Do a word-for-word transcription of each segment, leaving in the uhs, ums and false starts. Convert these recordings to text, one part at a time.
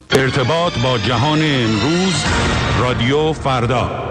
ارتباط با جهان امروز، رادیو فردا.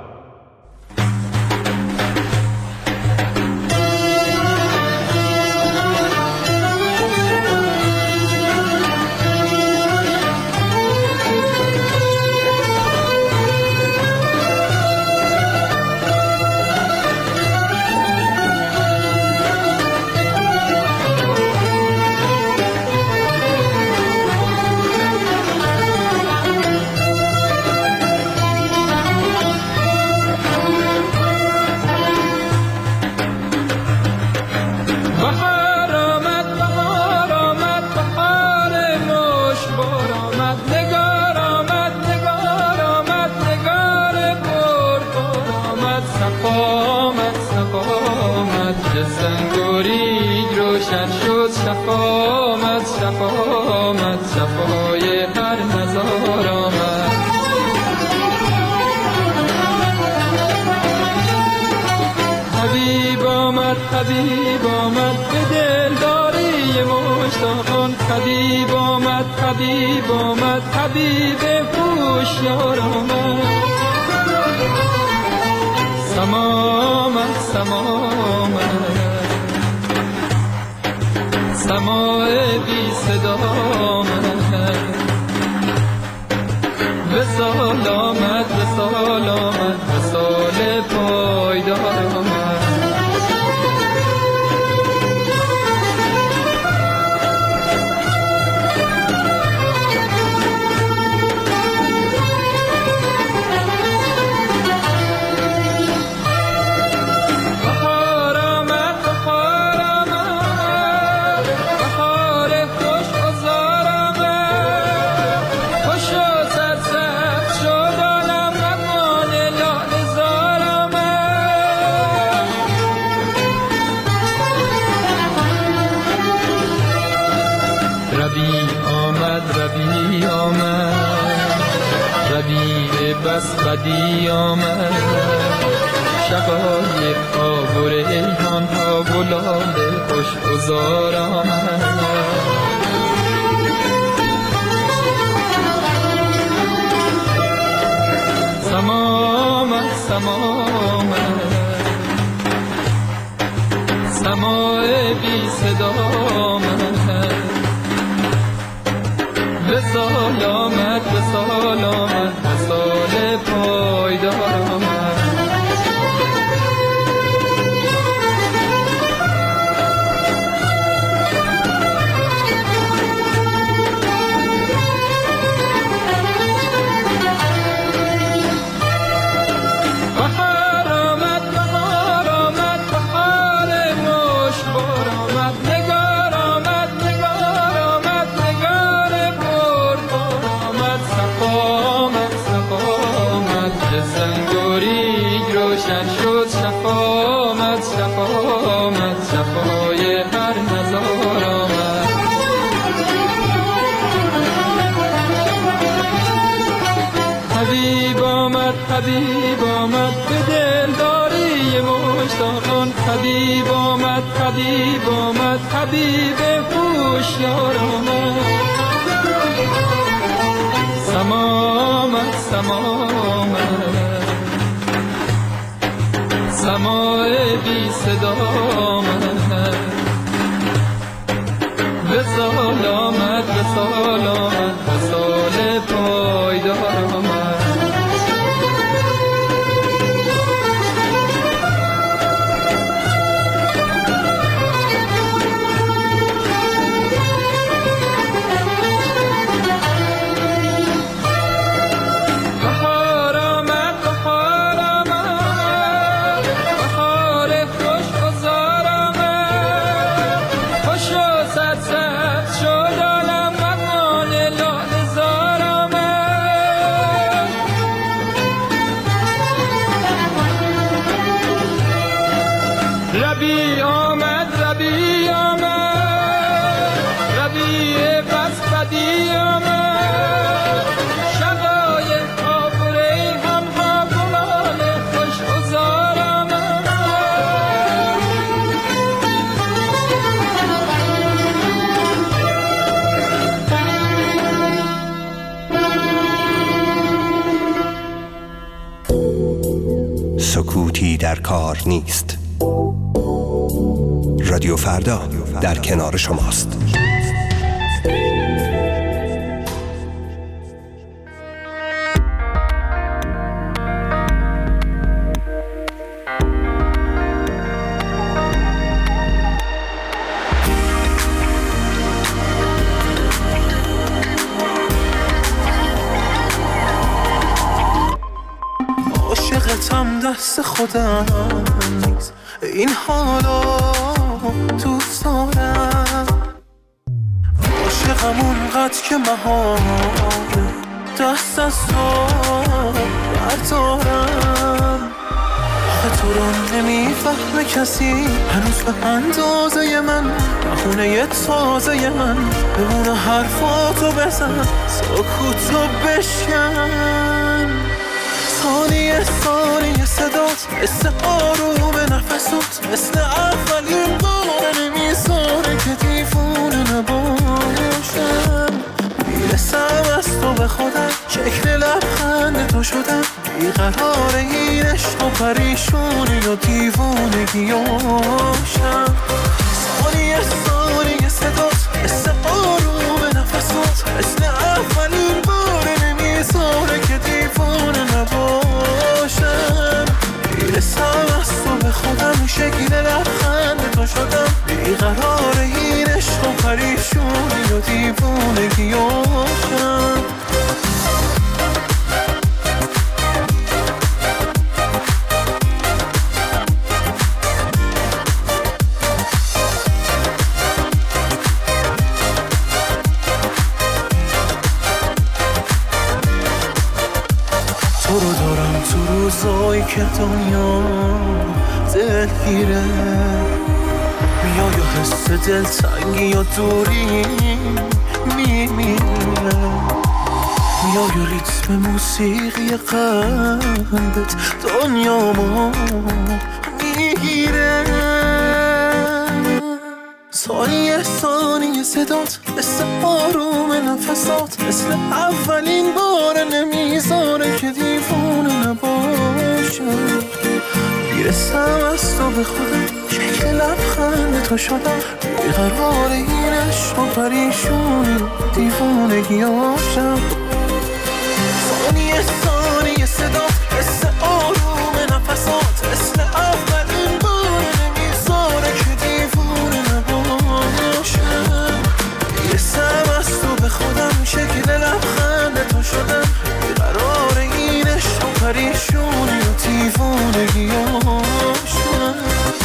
حبیب آمد به دلداری مشتاقان، حبیب آمد حبیب آمد حبیب هوشیار آمد. سما آمد سما آمد، سماع بی صدا آمد. وصال آمد وصال آمد وصال پایدار آمد. بس بدی آمد، شقایق ها و ریحان ها و لاله خوشگذار آمد. سما آمد سما آمد، سماع بی صدا آمد. وصال آمد وصال آمد وصال پایدار آمد. بهار آمد بهار آمد بهار مشکبار آمد. نگار آمد نگار آمد نگار پربار آمد. صفا آمد صفا آمد زنگوریگ روشن شد. صفا آمد صفا آمد صفای هر نظار آمد. حبیب آمد حبیب آمد به دلداری مشتاقان، حبیب آمد حبیب آمد حبیب هوشیار آمد. سما آمد سما آمد، سماع بی صدا آمد. وصال آمد وصال آمد وصال پایدار آمد. در کار نیست. رادیو فردا در کنار شماست. عاشقتم دست خودم نیست، این حالا دوست دارم. عاشقم اونقدر که محاله دست از تو بردارم. آخه تو رو نمیفهمه کسی هنوز به اندازه من، بخونه یه تازه من بمونه حرفاتو بزن، سکوتو بشکن. ثانیه ثانیه صدات مثل آروم نفسات، مثل اولین بار نمیذاره که دیوونه نباشم. میرسم از تو به خودم، شکل لبخند تو شدم، بیقرار این عشق و پریشونی و دیوونگیاشم. ثانیه ثانیه صدات مثل آروم نفسات، مثل اولین بار نمیذاره که دیوونه نباشم. میرسم از تو به خودم، شکل لبخند تو شدم، بیقرار این عشق و پریشونی و دیوونگیاشم. تو رو دارم تو روزایی که دنیا دلگیره، میای و حس دلتنگی و دوری میمیره، میای و ریتم موسیقی قلبت دنیامو میگیره. ثانیه ثانیه صدات مثل آروم نفسات، مثل اولین بار نمیذاره که دیوونه نباشم. میرسم از تو به خودم، شکل لبخند تو شدم، بیقرار این عشق و پریشونی دیوونگیاشم. ثانیه ثانیه صدات مثل آروم نفسات، مثل اولین بار نمیذاره که دیوونه نباشم. میرسم از تو به خودم، شکل لبخند تو شدم، بیقرار این عشق و پریشونی و دیوونگیاشم.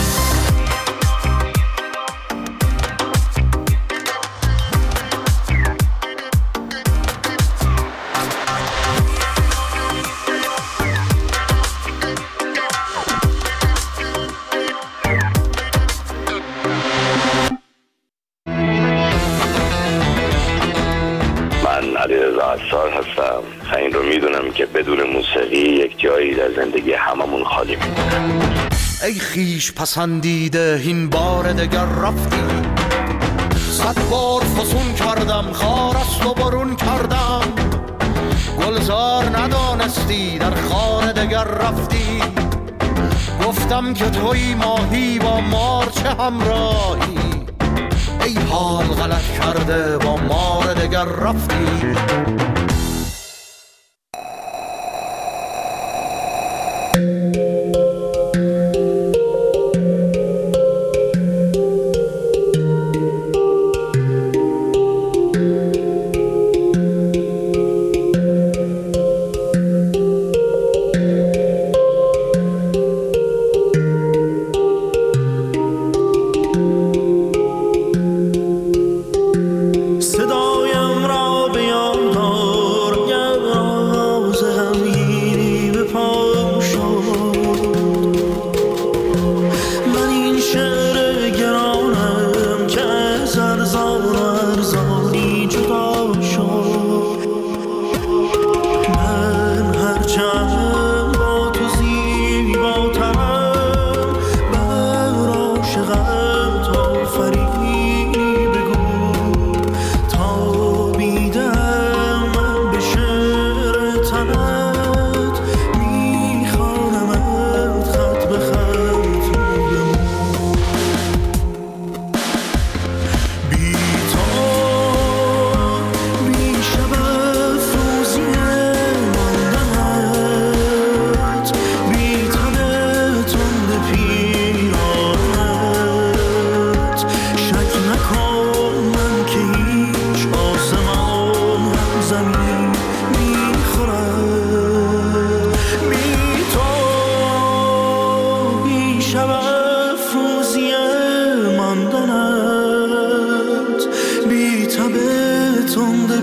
عطار هستم. این رو میدونم که بدون موسیقی یک جایی در زندگی هممون خالی میمونه. ای خیش پسندیده این بار دگر رفتی، صد بار فسون کردم خار است و برون کردم، گلزار ندانستی در خانه دگر رفتی. گفتم که توی ماهی با مار چه همراهی، ای حال غلط کرده با مار دگر رفتی. صدایم را بیان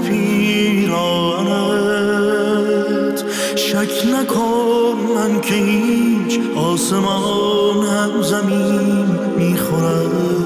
پیرانت. شک نکن من که هیچ آسمان هم زمین میخورد.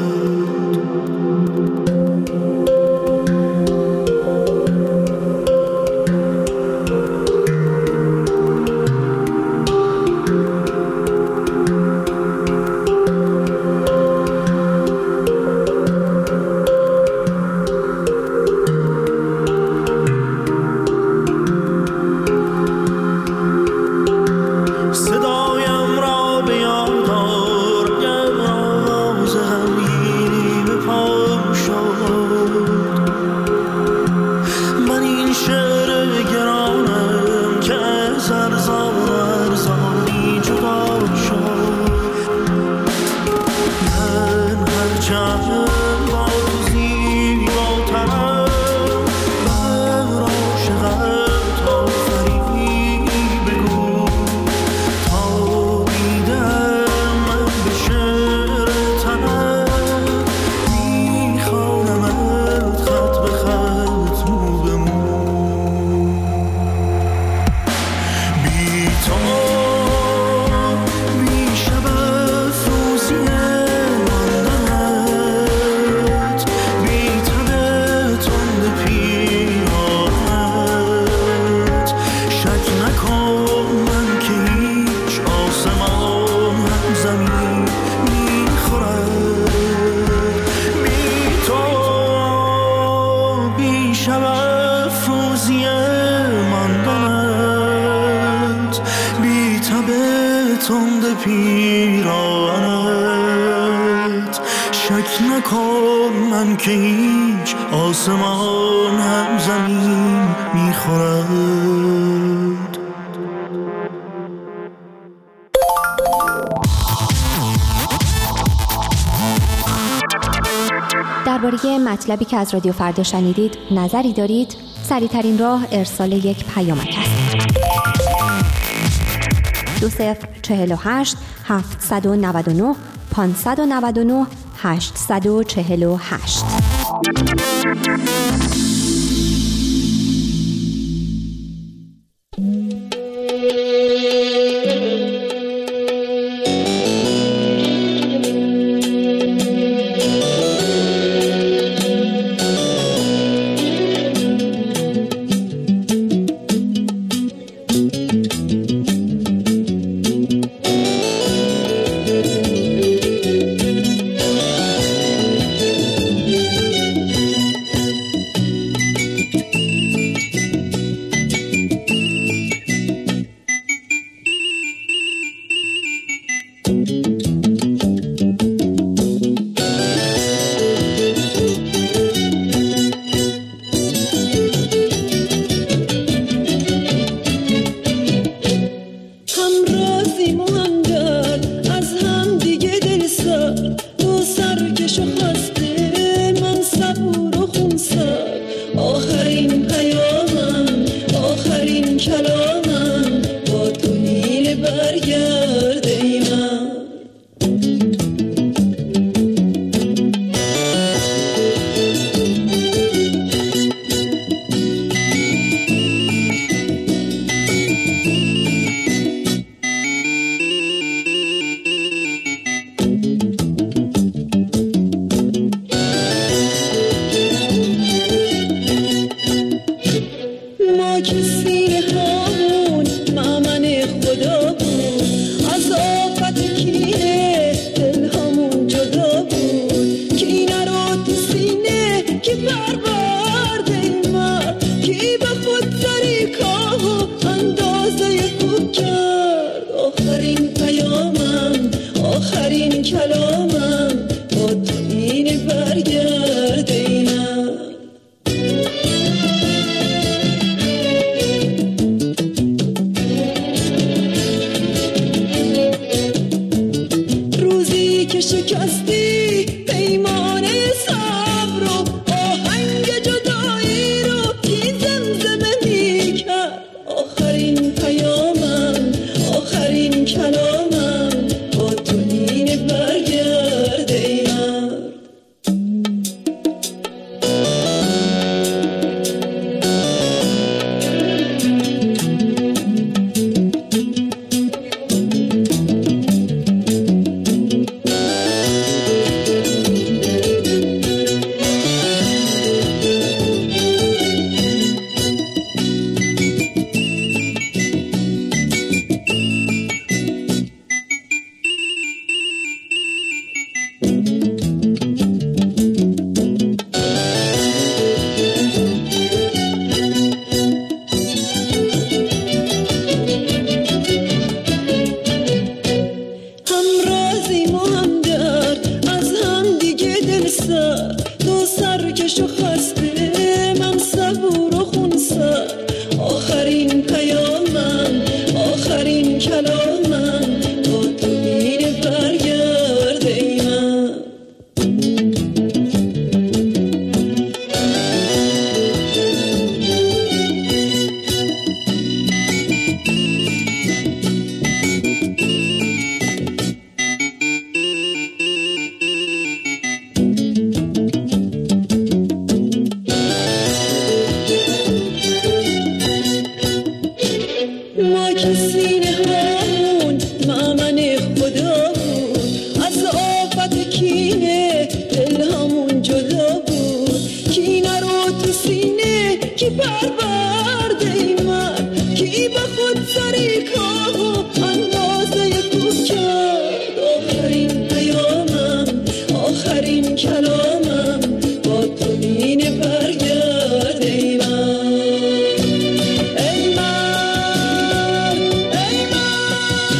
پیرانت. شک نکن من که هیچ آسمان هم زمین میخورد. درباره مطلبی که از رادیو فردا شنیدید نظری دارید؟ سریع‌ترین راه ارسال یک پیامک است. دو صفر چهل و هشت هفتصد و نود و نه پانصد و نود و نه هشتصد و چهل و هشت. کی پرورده من، کی با خود سری کاهو اندازه تو کرد. آخرین پیامم، آخرین کلامم با تو اینه برگرد ای من. ای من، ای من.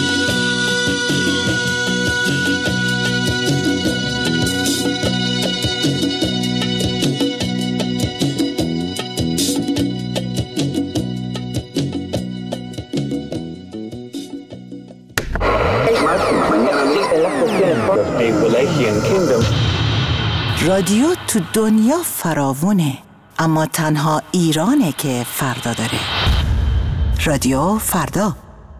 رادیو تو دنیا فراوونه، اما تنها ایرانه که فردا داره. رادیو فردا.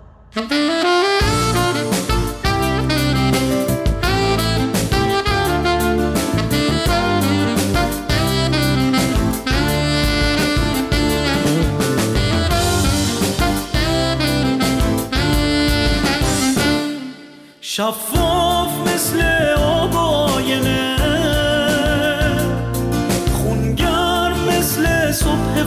شفاف مثل آب آینه، خونگرم مثل صبح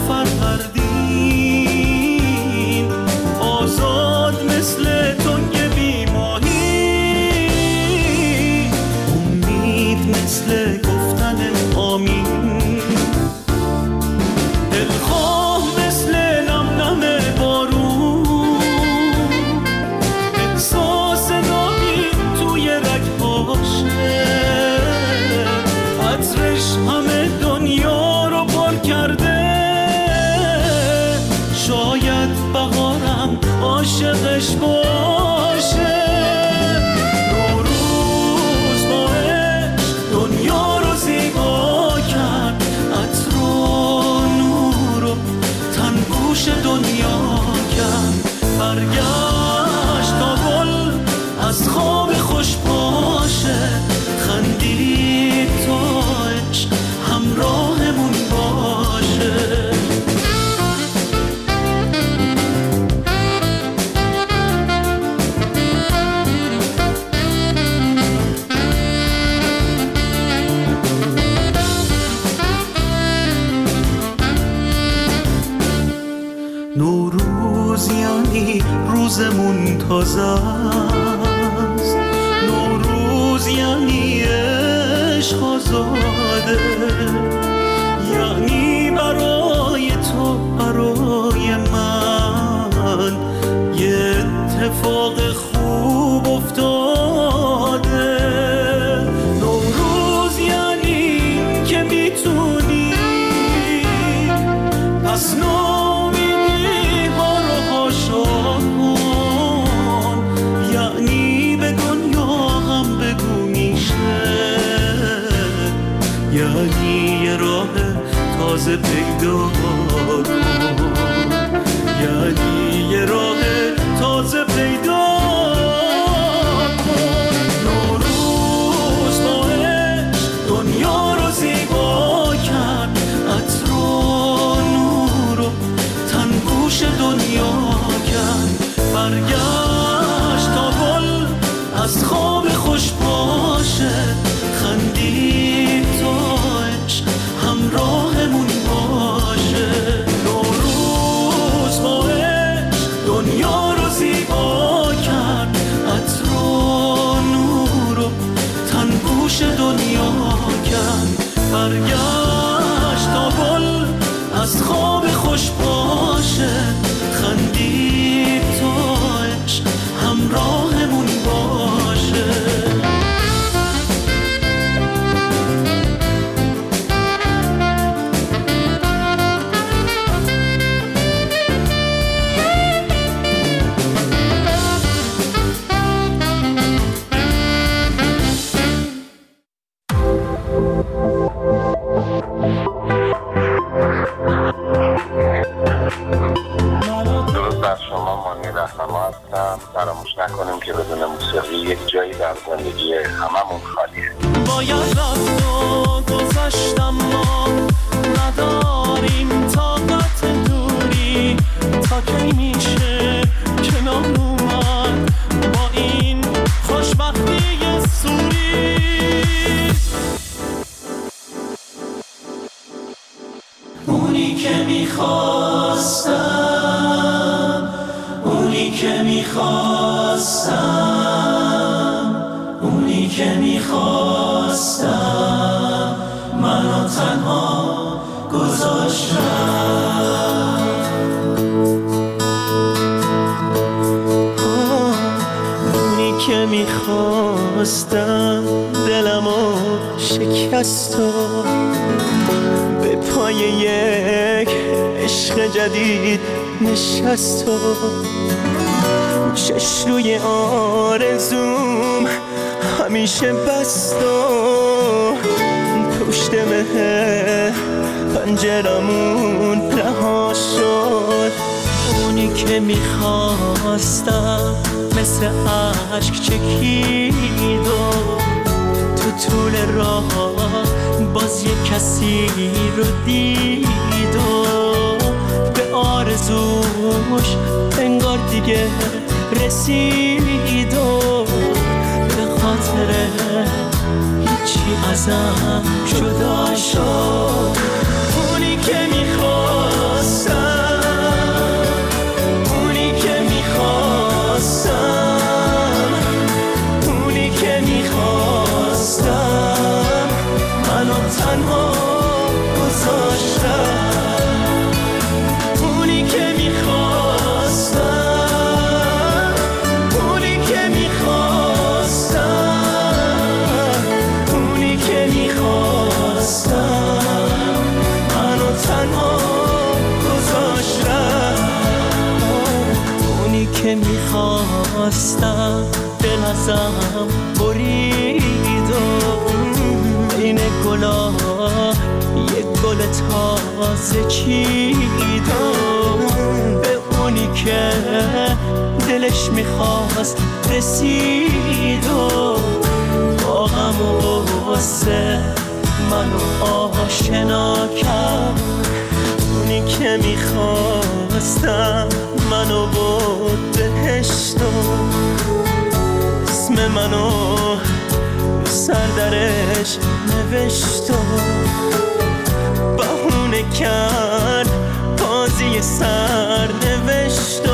فروردین، آزاد مثل تنگ بیماهی، امید مثل گفتن آمین، دلخواه مثل نم نم بارون، احساس نامی توی رگ‌هاشه، عطرش همه دنیا رو پر کرده، شاید بهارم عاشقش باشه. نوروز با عشق دنیا رو زیبا کرد، عطر و نور و تنگوش دنیا کرد، برگشت تا گل از خواب خوش باشه، خندید تا عشق همراهمون باشه. نوروز یعنی روزمون تازه است، نوروز یعنی عشق آزاده، یعنی برای تو برای من یه اتفاق خوب افتاده. نوروز یعنی که میتونی پس نامیدی ها رو هاشا کن، یعنی به دنیا هم بگو میشه، یعنی یه راه تازه پیدا کن، یعنی یه راه تازه پیدا کن. نوروز با عشق دنیا رو زیبا کرد، عطر و نور و تنگوش دنیا کرد، برگشت تا گل از خواب خوش باشه، خندید تا عشق همراهمون باشه. نوروز با عشق دنیا رو زیبا کرد، عطر و نور و تنگوش دنیا کرد، برگشت تا گل از خواب خوش باشه، خندید تا عشق همراهمون باشه. فراموش نکنیم که بدون موسیقی یک جایی در زندگی هممون خالیه. باید رفت و گذشتم، ما نداریم طاقت دوری، تا کی میشه کنار اومد با این خوشبختی سوری. اونی که میخواستم، اونی که میخواستم، اونی که میخواستم منو تنها گذاشتم. اونی که میخواستم دلمو شکست و به پای یک عشق جدید نشست و چش روی آرزوم همیشه بست و پشت مه پنجرمون رها شد. اونی که میخواستم مثل عشق چکید و تو طول راه باز یک کسی رو دید و به آرزوش انگار دیگه رسید و به خاطر هیچی ازم جدا شد. اونی که میخواستم، اونی که میخواستم، اونی که میخواستم منو تنها گذاشتم. اونی که میخواستم، اونی که میخواستم، اونی که میخواستم منو تنها گذاشتم. اونی که میخواستم دل ازم برید و بین گلا یک گل تازه چید و به اونی که دلش میخواست رسید و با غم و غصه منو آشنا کرد. اونی که میخواستم منو بود بهشت و اسم منو سر درش نوشت و بهونه کرد بازی سر نوشت و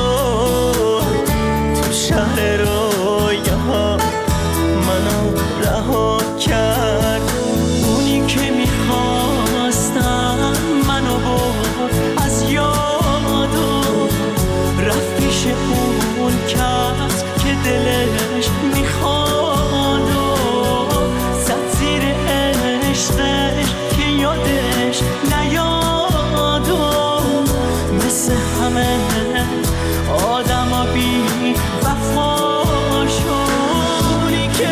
تو شهر رویاها منو رها کرد. اونی که میخواستم منو برد از یاد و رفت پیش اون کس که دلش میخواد و زد زیر عشقش که یادش نیاد و مثل همه آدم ها بی وفا شد. اونی که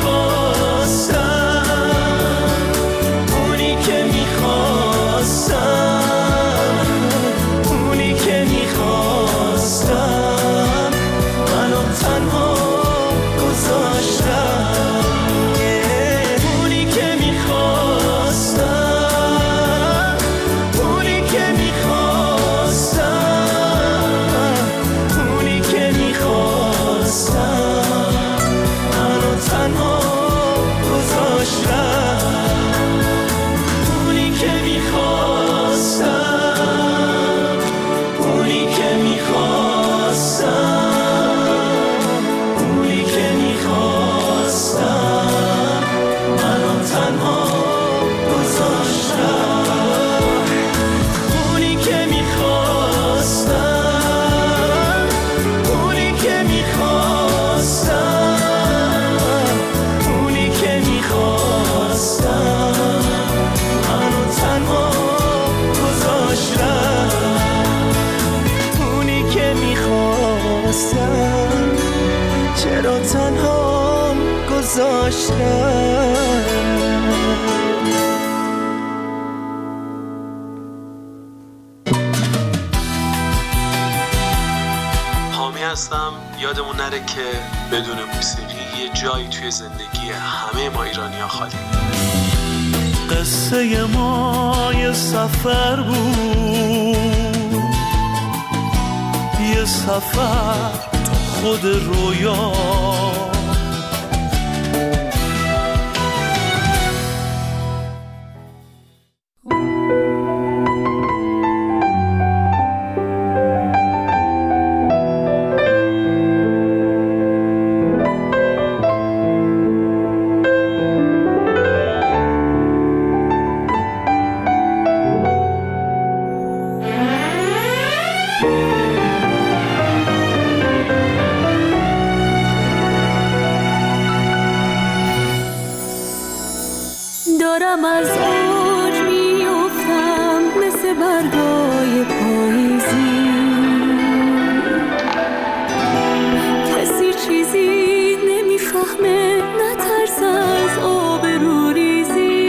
میخواستم، اونی که میخواستم، اونی که میخواستم منو تنها گذاشتم. اونی که میخواستم، اونی که میخواستم، اونی که میخواستم منو تنها گذاشتم. اونی که میخواستم، اونی که میخواستم، اونی که میخواستم منو تنها گذاشتم. اونی که میخواستم، اونی که میخواستم، اونی که میخواستم منو تنها گذاشتم. اونی که میخواستم چرا تنها گذاشتم. حامی هستم. یادمون نره که بدون موسیقی یه جایی توی زندگی همه ما ایرانی‌ها خالی. قصه ما یه سفر بود، یه سفر تو خود رویا. دلم از اوج میافتم مثل برگای پاییزی. کسی چیزی نمیفهمه نترس از آب رو ریزی.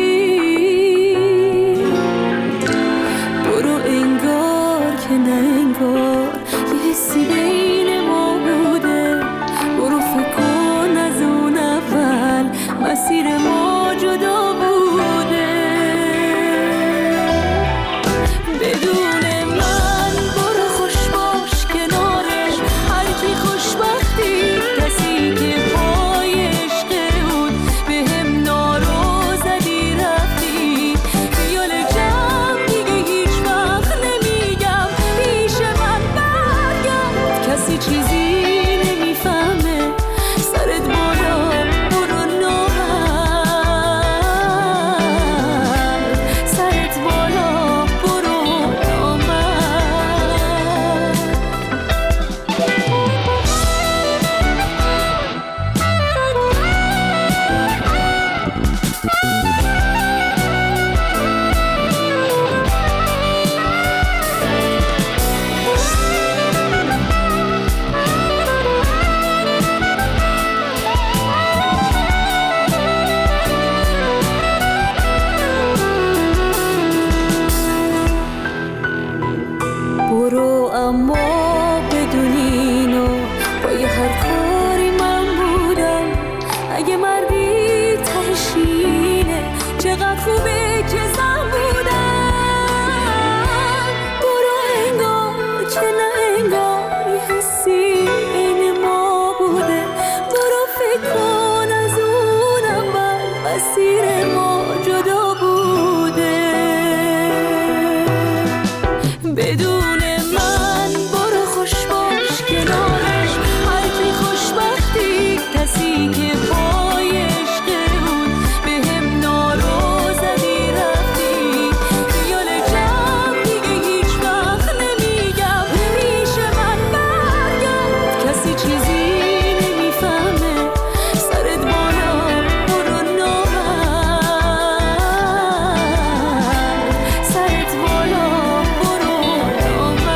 برو انگار که نه انگار یه حسی بین ما بوده. برو فکر کن از اون اول مسیر ما جدا بوده. بدون من برو خوش باش کنارش، هرچی خوشبختی کسی که پای عشق بود به هم نارو زدی رفتی. خیال جمع دیگه هیچ وقت نمیگم پیش من برگرد. کسی چیزی نمیفهمه سرت بالا برو نامرد. سرت بالا برو نامرد. برو اما بدون اینو پای هر کاری من بودم. اگه مردی تهشینه چقدر خوبه که زن بودم. برو انگار که نه انگار یه حسی این ما بوده. برو فکر کن از اون اول مسیر ما جدا بوده. بدون من برو خوش باش کنارش، هرچی خوشبختی کسی که پای عشق بود به هم نارو زدی رفتی. خیال جمع دیگه هیچ وقت نمیگم پیش من برگرد. کسی چیزی نمیفهمه سرت بالا برو نامرد. سرت بالا برو نامرد.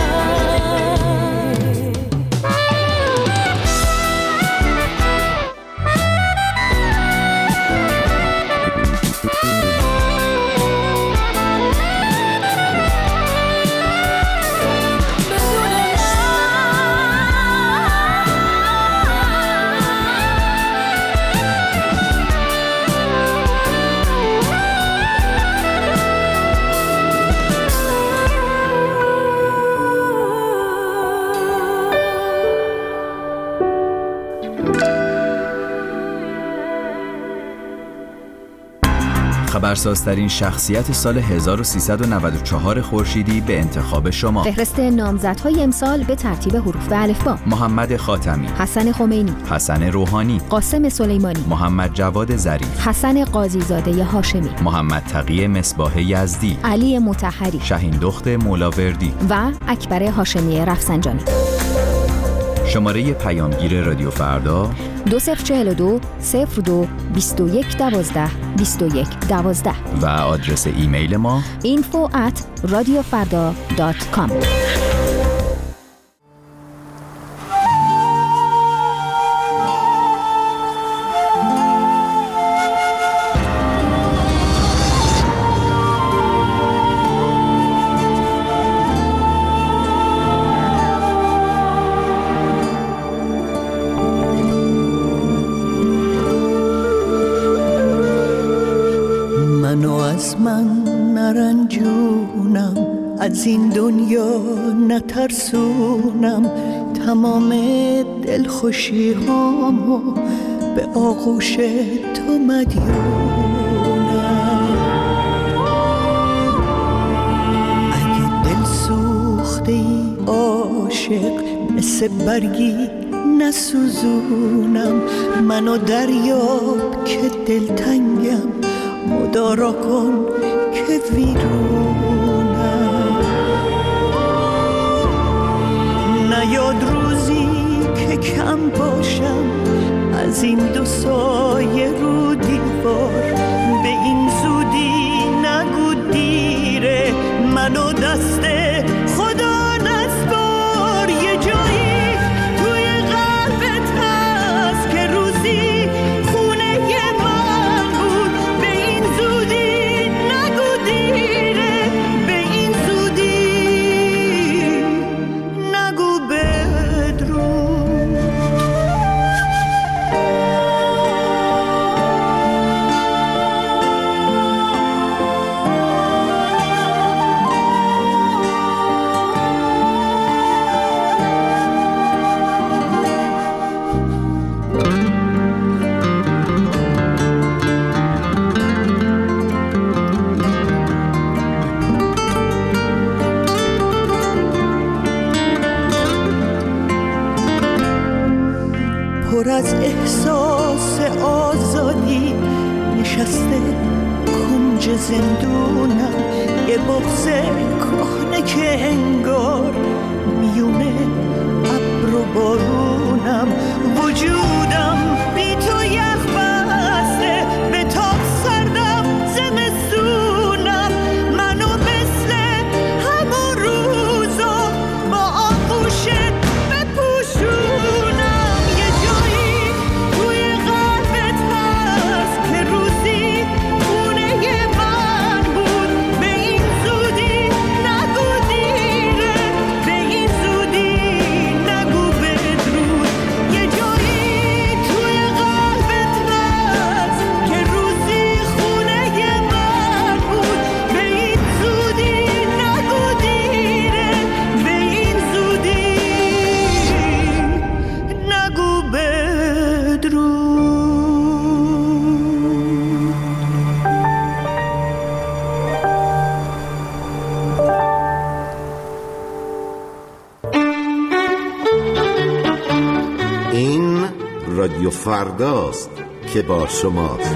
خبرسازترین شخصیت سال هزار و سیصد و نود و چهار خورشیدی به انتخاب شما. فهرست نامزدهای امسال به ترتیب حروف الفبا: محمد خاتمی، حسن خمینی، حسن روحانی، قاسم سلیمانی، محمد جواد ظریف، حسن قاضیزاده هاشمی، محمد تقی مصباح یزدی، علی مطهری، شهین دخت مولاوردی و اکبر هاشمی رفسنجانی. شماره پیامگیر رادیو فردا دو صفر چهل و دو صفر دو بیست و یک دوازده بیست و یک دوازده و آدرس ایمیل ما اینفو ات رادیو فردا دات کام. از من نرنجونم، از این دنیا نترسونم، تمام دلخوشی هامو به آغوش تو مدیونم. اگه دل سوخته ای عاشق، مثل برگی نسوزونم، منو دریاب که دلتنگم، مدارا کن که ویرونم. نیاد روزی که کم باشم از این دو سایه رو دیوار، به این زود از احساس آزادی نشسته کنج زندونم، یه بغض کهنه که انگار میونه ابر و بارونم. وجودم بی تو یخ بسته، به تاب سردم زمستونم. منو مثل همون روزا با آغوشت بپوشونم. یه جایی توی قلبت هست که روزی خونه من بود. به این زودی نگو دیره، به این زودی نگو بدرود. یه جایی توی قلبت هست که روزی خونه من بود. به این زودی نگو دیره، به این زودی نگو بدرود. این رادیو فرداست که با شماست.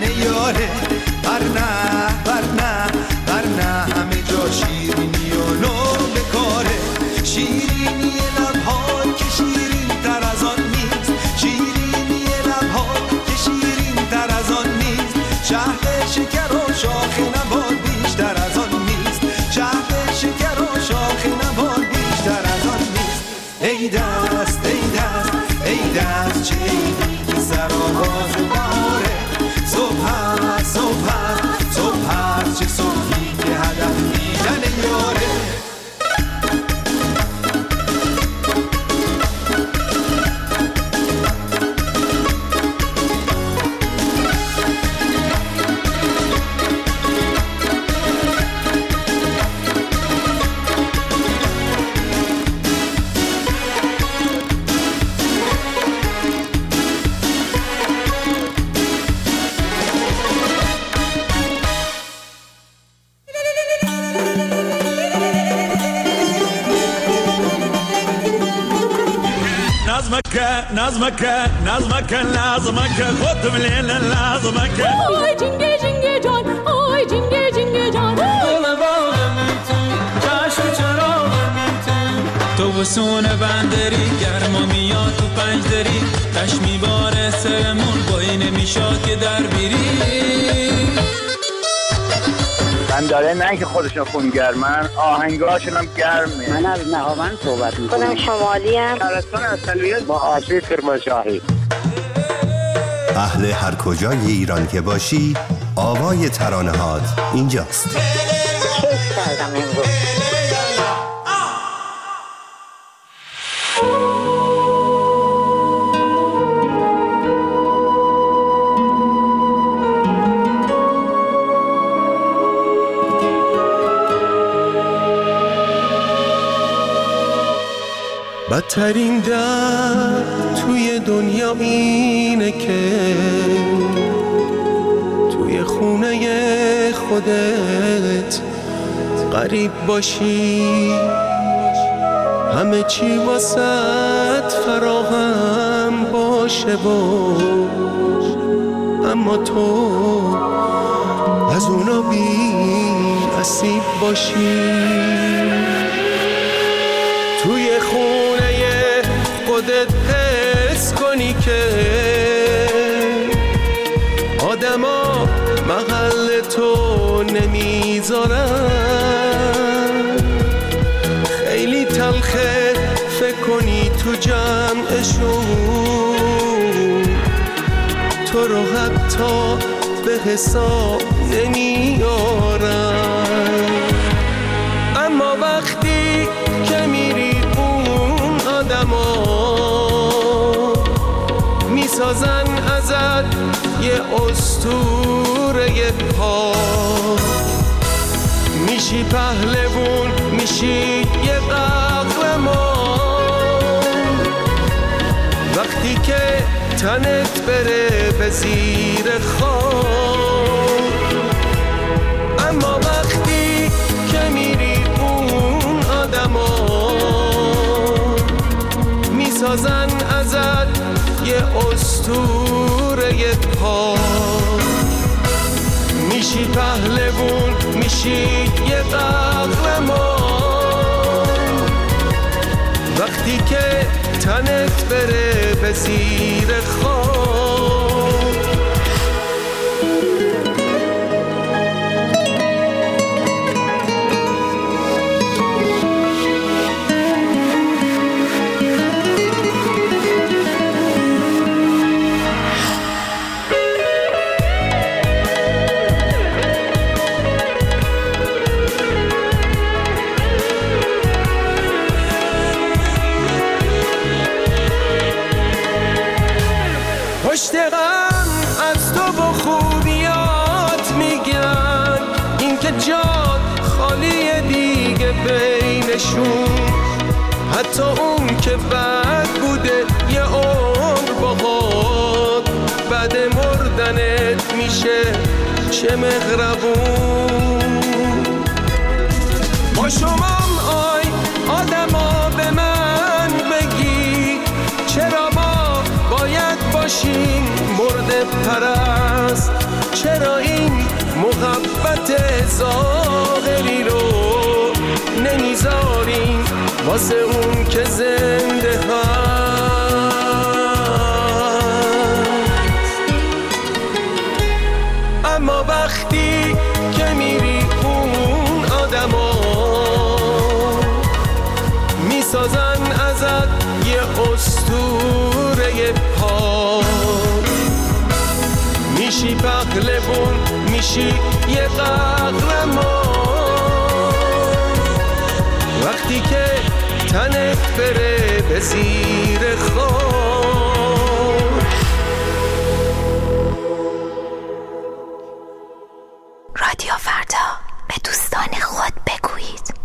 ورنه ورنه ورنه همه جا شیرینی و نظمك نظمك لازمك خود مليل لازمك آی جنگه جنگه جان آی جنگه جنگه جان دل باغم تو چشم چراغم تو تو وسون بندری گرما میاد تو پنج دری تش میباره سرمون بایی نمیشاد که در بیری بنداره نه که خودشون خونگرمن آهنگاشون هم گرمه. من از نهاوند صحبت میکنم. خودم شمالی ام. شهرستان اصلیت با آسیب کرمانشاهی. اهل هر کجای ایران که باشی آوای ترانه هات اینجاست. کیف کردم امروز. بدترین درد توی دنیا اینه که توی خونه خودت غریب باشی، همه چی واسط فراهم باشه و اما تو از اونا بی نصیب باشی. توی خونه خودت حس کنی که آدما محل تو نمیذارن. خیلی تلخه فکر کنی تو جمعشون تو رو حتی به حساب نمیارن. اما وقتی که میری اون آدما میسازن ازت یه اسطوره پا، میشی پهلوون، میشی یه قهرمان. وقتی که تنت بره به زیر خاک، اما وقتی که میری اون آدما میسازن ازت یه اسطوره پا، میشی پهلوون، میشی یه قهرمان. وقتی که تنت بره به زیر خاک. پشت غم از تو با خوبیات میگن، این که جات خالی دیگه بینشون. حتی اون که بد بوده یه عمر باهات، بعد مردنت میشه چه مهربون. با شمام آی آدما به من بگی، چرا ما باید باشیم مرد پرست؟ چرا این محبت ظاهری رو نمیذاریم واسه اون که زنده هست؟ اما وقتی که میری اون آدما میسازن ازت یه اسطوره پا، میشی پهلوون، میشی یه قهرمان. وقتی که تنت بره به زیر خاک. رادیو فردا، به دوستان خود بگویید.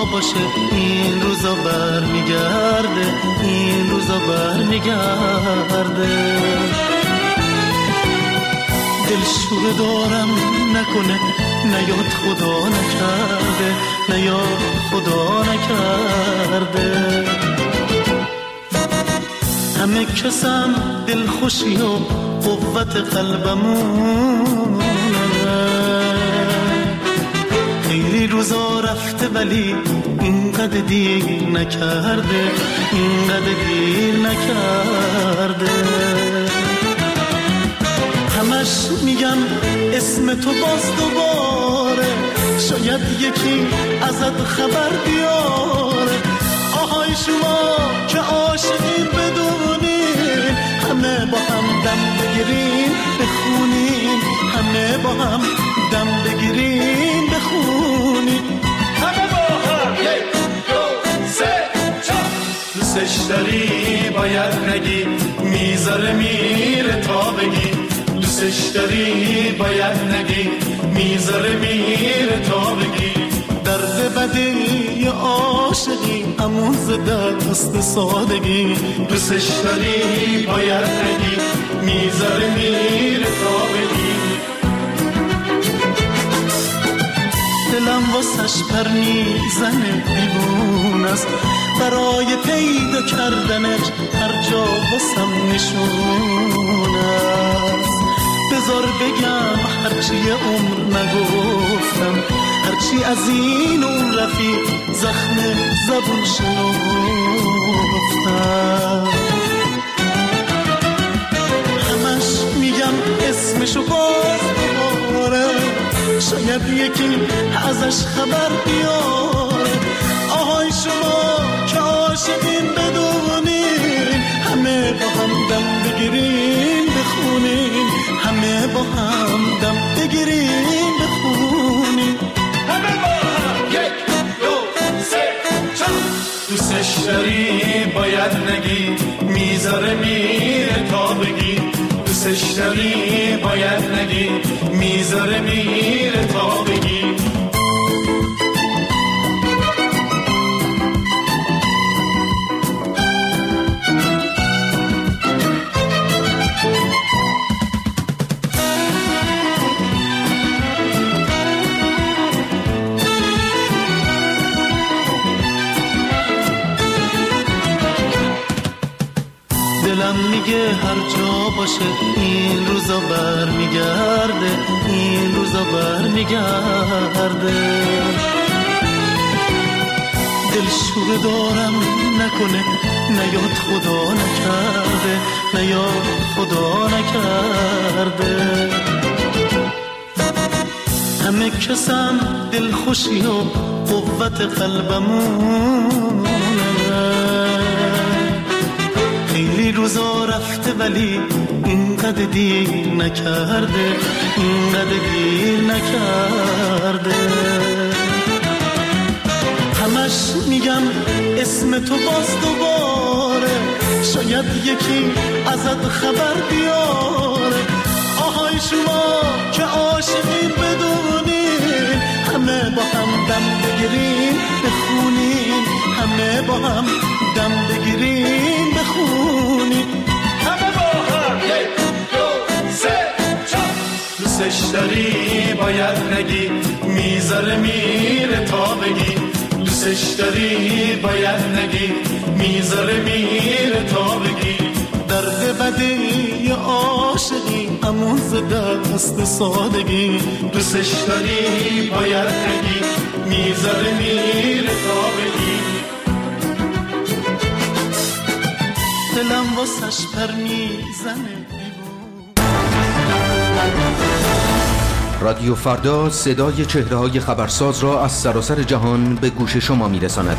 باشه این روزا بر میگرده، این روزا بر میگرده. دل شور دارم نکنه نیاد خدا نکرده، نیاد خدا نکرده. همه کسم دل خوشی و قوت قلبمونه، خیلی روزا رفته ولی اینقدر دیر نکرده، اینقدر دیر نکرده. همش میگم اسم تو باز دوباره، شاید یکی ازت خبر بیاره. آهای شما که عاشقین بدونین، همه با هم دم بگیرین بخونین، همه با هم دم بگیرین بخونین. همه با هم یک دو سه چهار. دوستش داری باید نگی، میذاره میره تا بگی. دوستش داری باید نگی، میذاره میره تا بگی. درد بدی عاشقی همون ز دست سادگی. دوستش داری باید نگی، میذاره میره تا بگی. دلم واسش پر میزنه دیوون است، برای پیدا کردنش هر جا واسم نشون است. بذار بگم هرچی عمر نگفتم، هرچی از این اون رفیق زخم زبون شنفتم. همش میگم اسمشو باز دوباره، شاید یکی ازش خبر بیاره. آهای شما که عاشقین بدونین، همه با هم دم بگیرین بخونین، همه با هم دم بگیرین بخونین. همه با هم یک دو سه چهار. دوستش داری باید نگی، میذاره میره تا بگی. دوستش داری باید نگی، میذاره میره تا بگی. دلم میگه هر جا باشه این روزا بر میگرده، این روزا بر میگرده. دل شور دارم نکنه نیاد خدا نکرده، نیاد خدا نکرده. همه کسم دل خوشی و قوت قلبمونه، خیلی روزا رفته ولی اینقدر دیر نکرده، اینقدر دیر نکرده. همش میگم اسم تو باز دوباره، شاید یکی ازت خبر بیاره. آهای شما که عاشقین بدونین، همه با هم دم بگیرین بخونین، همه با هم دم بگیرین بخونین. همه با هم یک دو سه چهار. دوستش داری باید نگی، میذاره میره تا بگی. دوستش داری باید نگی، میذاره میره تا بگی. درد بدی عاشقی همون ز دست سادگی. دوستش داری باید نگی، میذاره میره تا بگی. دلم واسش پر میزنه. رادیو فردا صدای چهره‌های خبرساز را از سراسر جهان به گوش شما میرساند.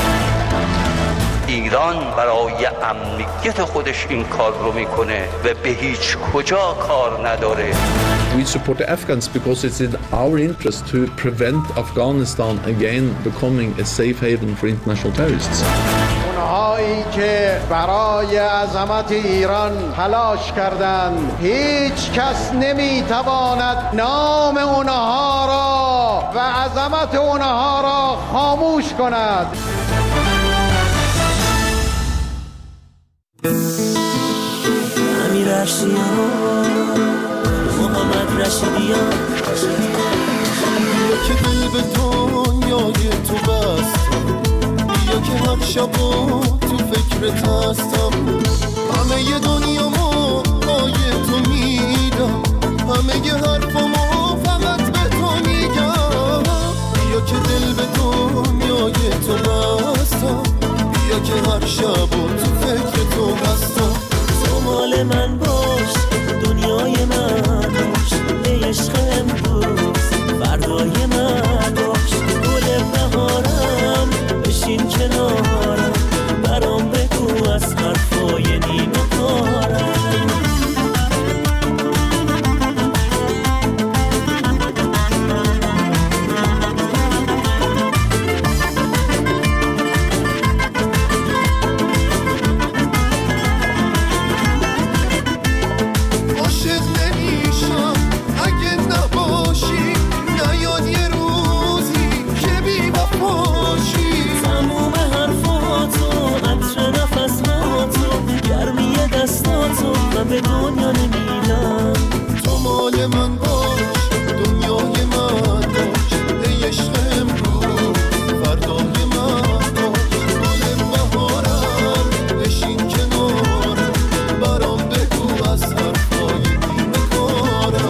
ایران برای امنیت خودش این کار رو میکنه و به هیچ کجا کار نداره. We support the Afghans because it's in our interest to prevent Afghanistan again becoming a safe haven for international terrorists. اونهایی که برای عظمت ایران تلاش کردند، هیچ کس نمیتواند نام اونها را و عظمت اونها را خاموش کند. امیر ارشیان، محمد رشیدیان، بیا که دل به دنیای تو بستم، بیا که هر شب و تو فکرت هستم، همه ی دنیامو پای تو میدم، همه ی حرفامو فقط به تو میگم. بیا که دل به دنیای تو بستم، بیا که هر شب و تو فکر تو هستم. تو مال من باش، دنیای من باش، ای عشق امروز فردای من باش. گل بهارم بشین کنارم، برام بگو از حرفای نیمه کارم. من به دنیا نمیدم. تو مال من باش، دنیای من باش، ای عشق امروز فردای من باش. گل بهارم بشین کنارم، برام بگو از حرفای نیمه کارم.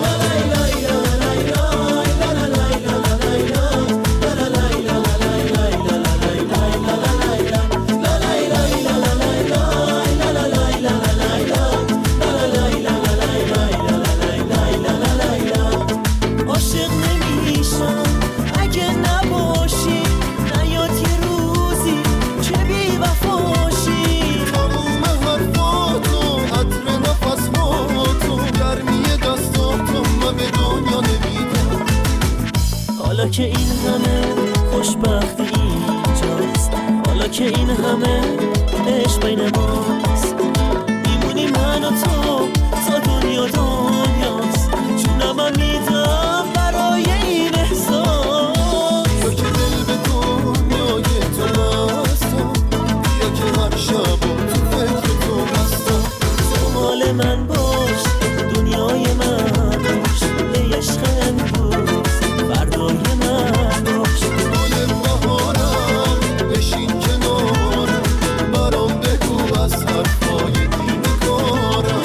حالا که این همه خوشبختی اینجاست، حالا که این همه عشق بین ماست، میمونی من و تو تا دنیا دنیاست. جونم من میدم برای این احساس. بیا که دل به دنیای تو بستم، بیا که هر شب تو فکر تو هستم. تو مال من باش، دنیای من باش، ای عشق امروز فردای من باش. گل بهارم بشین کنارم، برام بگو از حرفای نیمه کارم.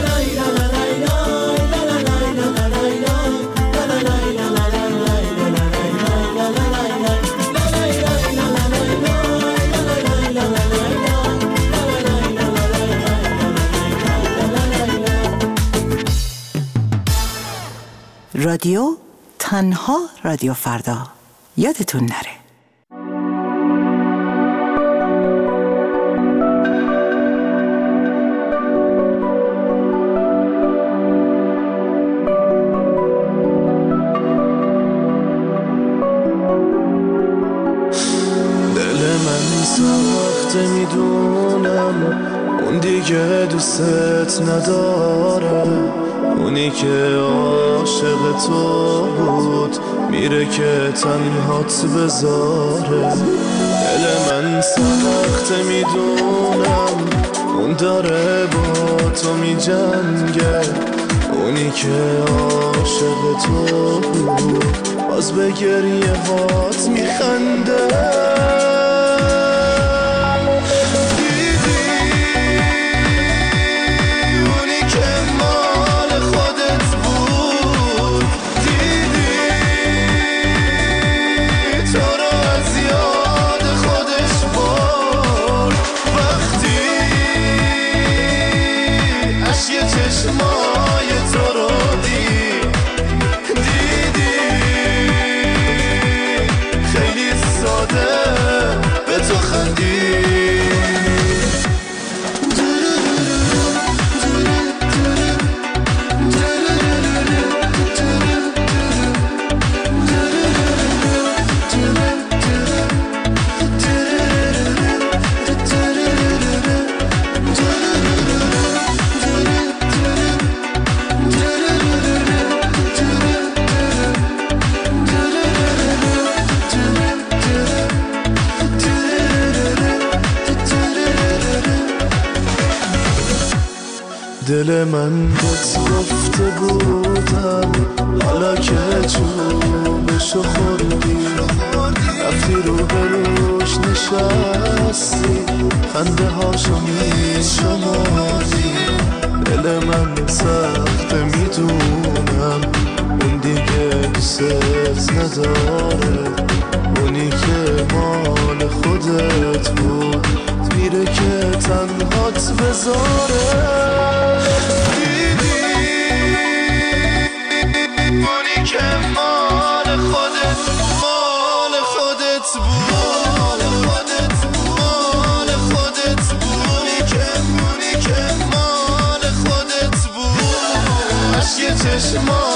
رادیو تنها رادیو فردا، یادتون نره. دل من سخته میدونم، اون دیگه دوست نداره، اونی که عاشق تو بود میره که تنهات بذاره. دل من سخته میدونم، اون داره با تو میجنگه، اونی که عاشق تو بود باز به گریه هات میخنده. چشمای تو رو دیدی، خیلی ساده به تو خندی. دل من بهت گفته بودم حالا که چوبشو خوردی رفتی رو بروش نشستی خنده هاشو میشمردی دل من سخته میدونم اون دیگه دوست نداره اونی که مال خودت بود میره که تنهات بذاره دیدی اونی که مال خودت مال خودت بود مال خودت مال خودت بود اونی که اونی که مال خودت بود عشق چشما